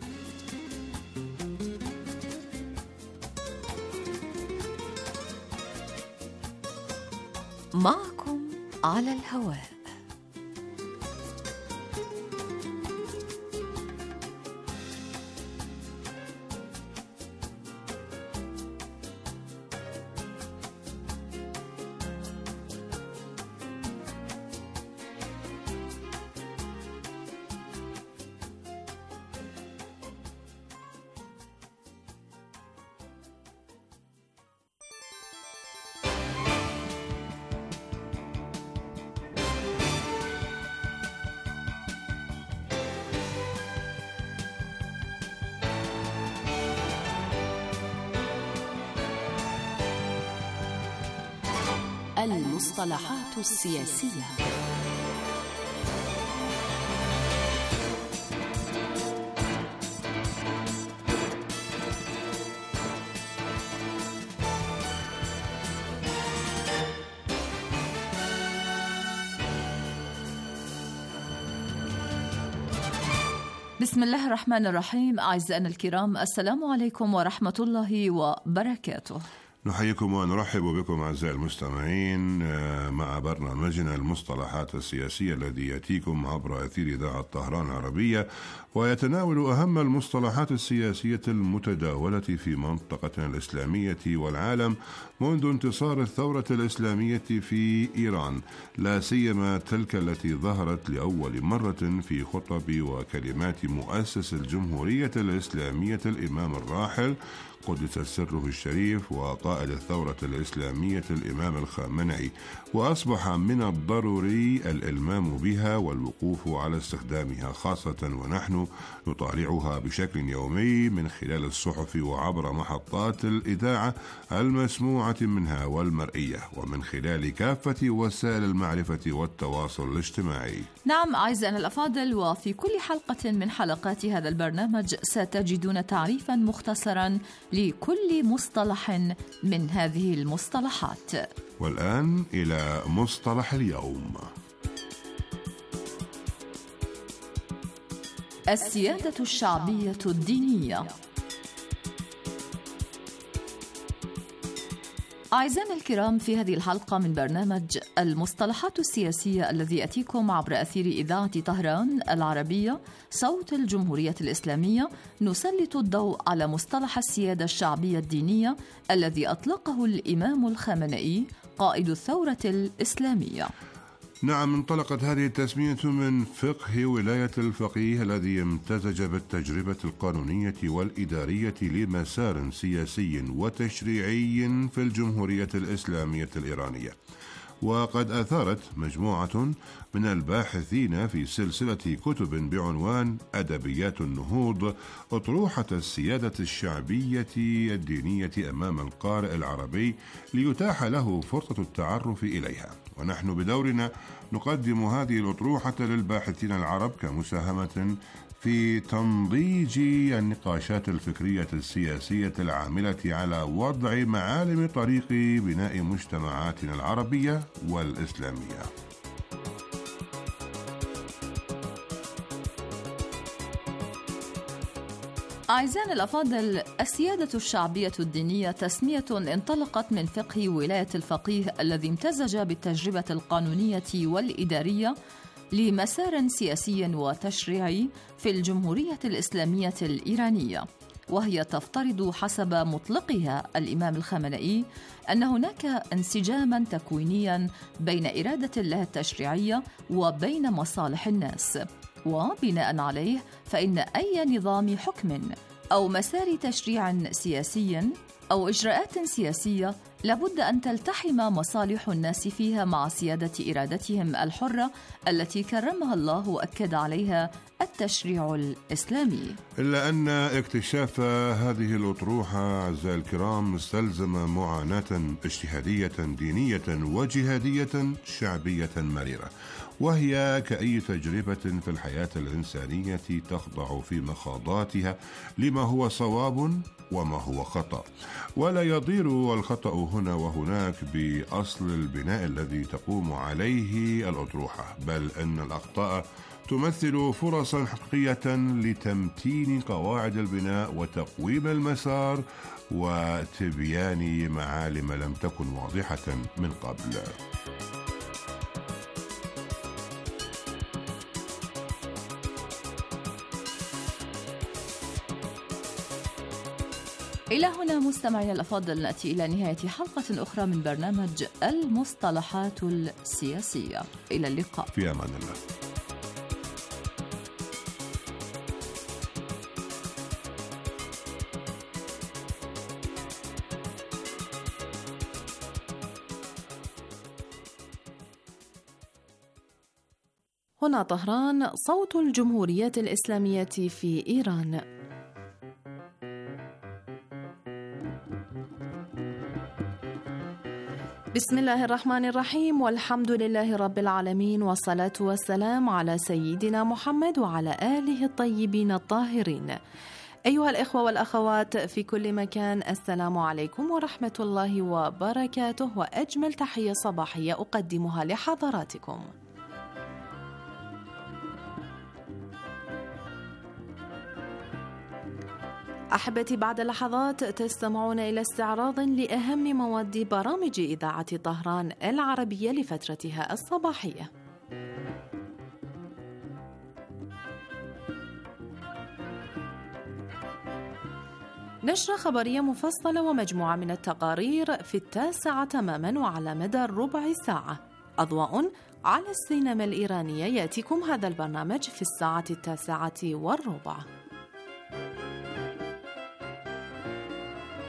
معكم على الهواء. المصطلحات السياسية. بسم الله الرحمن الرحيم. أعزائنا الكرام، السلام عليكم ورحمة الله وبركاته. نحييكم ونرحب بكم أعزائي المستمعين مع برنامجنا المصطلحات السياسية الذي يأتيكم عبر أثير إذاعة طهران العربية، ويتناول أهم المصطلحات السياسية المتداولة في منطقتنا الإسلامية والعالم منذ انتصار الثورة الإسلامية في إيران، لا سيما تلك التي ظهرت لأول مرة في خطب وكلمات مؤسس الجمهورية الإسلامية الإمام الراحل قدس سره الشريف وقائد الثورة الإسلامية الإمام الخامنئي، وأصبح من الضروري الإلمام بها والوقوف على استخدامها، خاصة ونحن نطالعها بشكل يومي من خلال الصحف وعبر محطات الإذاعة المسموعة منها والمرئية، ومن خلال كافة وسائل المعرفة والتواصل الاجتماعي. نعم أعزائنا الأفاضل، وفي كل حلقة من حلقات هذا البرنامج ستجدون تعريفا مختصرا لكل مصطلح من هذه المصطلحات. والآن إلى مصطلح اليوم. السيادة الشعبية الدينية. أعزائنا الكرام، في هذه الحلقة من برنامج المصطلحات السياسية الذي يأتيكم عبر أثير إذاعة طهران العربية صوت الجمهورية الإسلامية، نسلط الضوء على مصطلح السيادة الشعبية الدينية الذي أطلقه الإمام الخامنئي قائد الثورة الإسلامية. نعم، انطلقت هذه التسمية من فقه ولاية الفقيه الذي امتزج بالتجربة القانونية والإدارية لمسار سياسي وتشريعي في الجمهورية الإسلامية الإيرانية. وقد أثارت مجموعة من الباحثين في سلسلة كتب بعنوان أدبيات النهوض أطروحة السيادة الشعبية الدينية أمام القارئ العربي ليتاح له فرصة التعرف إليها، ونحن بدورنا نقدم هذه الأطروحة للباحثين العرب كمساهمة في تنضيج النقاشات الفكرية السياسية العاملة على وضع معالم طريق بناء مجتمعاتنا العربية والإسلامية. أعزائنا الأفاضل، السيادة الشعبية الدينية تسمية انطلقت من فقه ولاية الفقيه الذي امتزج بالتجربة القانونية والإدارية لمسار سياسي وتشريعي في الجمهورية الإسلامية الإيرانية، وهي تفترض حسب مطلقها الإمام الخامنئي أن هناك انسجاما تكوينيا بين إرادة الله التشريعية وبين مصالح الناس، وبناء عليه فإن أي نظام حكم أو مسار تشريع سياسي أو إجراءات سياسية لابد أن تلتحم مصالح الناس فيها مع سيادة إرادتهم الحرة التي كرمها الله وأكد عليها التشريع الإسلامي. إلا أن اكتشاف هذه الأطروحة أعزائي الكرام استلزم معاناة اجتهادية دينية وجهادية شعبية مريرة، وهي كأي تجربة في الحياة الإنسانية تخضع في مخاضاتها لما هو صواب وما هو خطأ، ولا يضير الخطأ هنا وهناك بأصل البناء الذي تقوم عليه الأطروحة، بل أن الأخطاء تمثل فرصا حقيقية لتمتين قواعد البناء وتقويم المسار وتبيان معالم لم تكن واضحة من قبل. إلى هنا مستمعينا الأفاضل نأتي إلى نهاية حلقة أخرى من برنامج المصطلحات السياسية. إلى اللقاء في أمان الله. هنا طهران، صوت الجمهورية الإسلامية في إيران. بسم الله الرحمن الرحيم، والحمد لله رب العالمين، والصلاة والسلام على سيدنا محمد وعلى آله الطيبين الطاهرين. أيها الإخوة والأخوات في كل مكان، السلام عليكم ورحمة الله وبركاته، وأجمل تحية صباحية أقدمها لحضراتكم. أحبتي، بعد لحظات تستمعون إلى استعراض لأهم مواد برامج إذاعة طهران العربية لفترتها الصباحية. نشرة خبرية مفصلة ومجموعة من التقارير في التاسعة تماما وعلى مدى ربع ساعة. أضواء على السينما الإيرانية. يأتيكم هذا البرنامج في الساعة التاسعة والربع.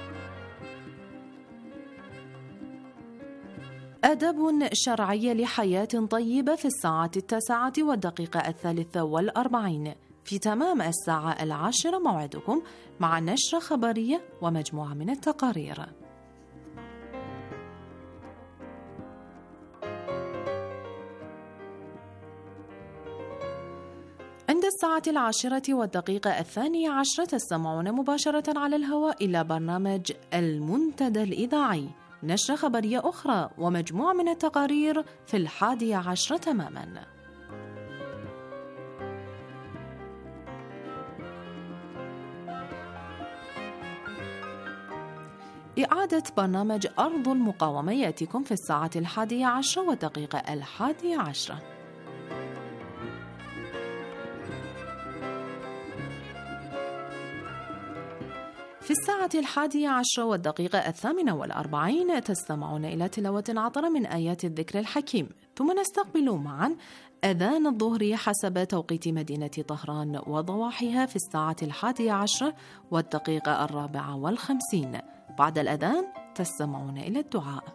أدب شرعي لحياة طيبة في الساعة التاسعة والدقيقة الثالثة والأربعين. في تمام الساعة العاشرة موعدكم مع نشرة خبرية ومجموعة من التقارير. عند الساعة العاشرة والدقيقة الثانية عشرة تستمعون مباشرة على الهواء إلى برنامج المنتدى الإذاعي، نشرة خبرية أخرى ومجموعة من التقارير في الحادية عشرة تماماً. إعادة برنامج أرض المقاومة يأتيكم في الساعة الحادية عشرة والدقيقة الحادية عشرة. في الساعة الحادية عشرة والدقيقة الثامنة والأربعين تستمعون إلى تلاوة عطرة من آيات الذكر الحكيم، ثم نستقبل معا أذان الظهر حسب توقيت مدينة طهران وضواحيها في الساعة الحادية عشرة والدقيقة الرابعة والخمسين. بعد الأذان تستمعون إلى الدعاء.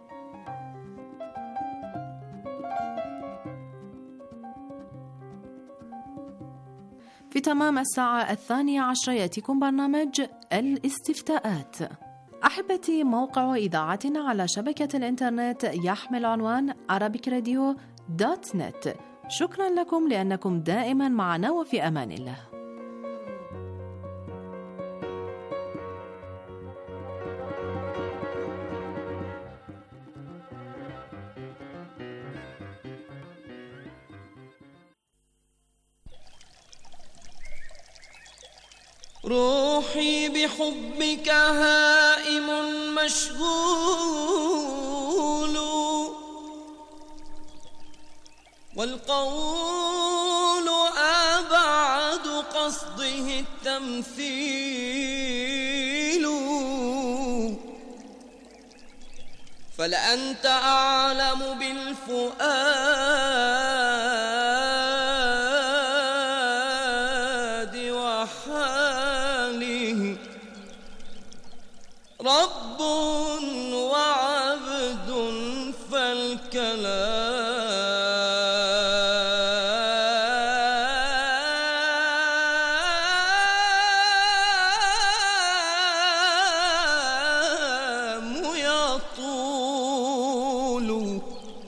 في تمام الساعة الثانية عشرة يأتيكم برنامج الاستفتاءات. أحبتي، موقع إذاعتنا على شبكة الإنترنت يحمل عنوان arabic radio دوت نت. شكرا لكم لأنكم دائما معنا، وفي أمان الله. روحي بحبك هائم مشغول، والقول أبعد قصده التمثيل، فلأنت أعلم بالفؤاد وحاله، رب وعبد فالكلام يطول.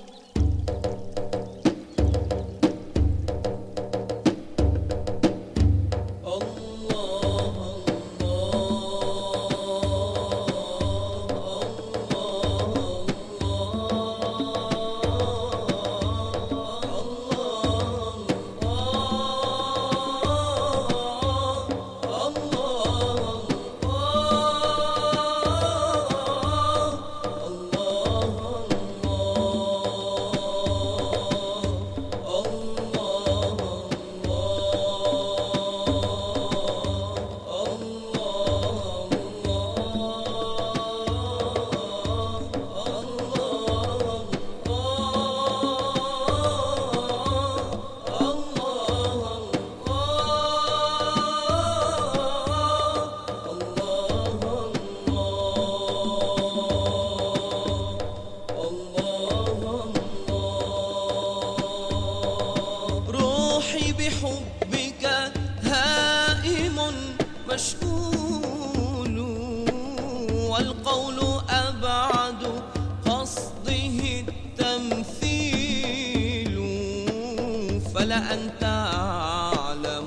روحي بحبك هائم مشغول، والقول أبعد قصده التمثيل، فلأنت أعلم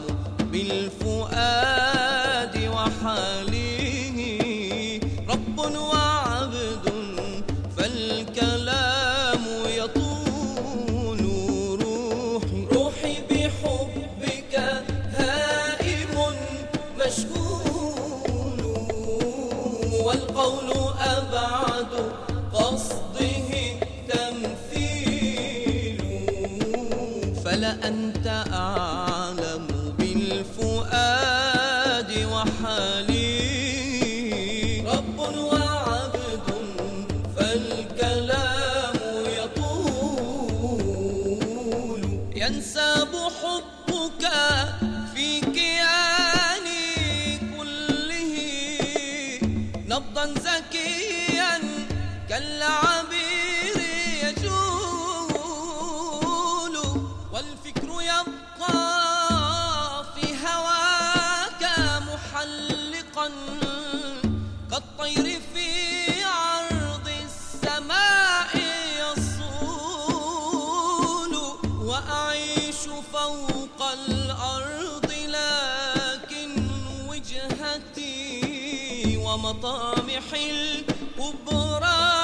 بالفؤاد وحاله، رب وعبد فالكلام يطول. روحي روحي بحبك هائم مشغول، والقول أبعد قصده التمثيل، فلأنت أعلم بالفؤاد شاهقا كالطير في عرض السماء يصول، وأعيش فوق الأرض لكن وجهتي ومطامحي الكبرى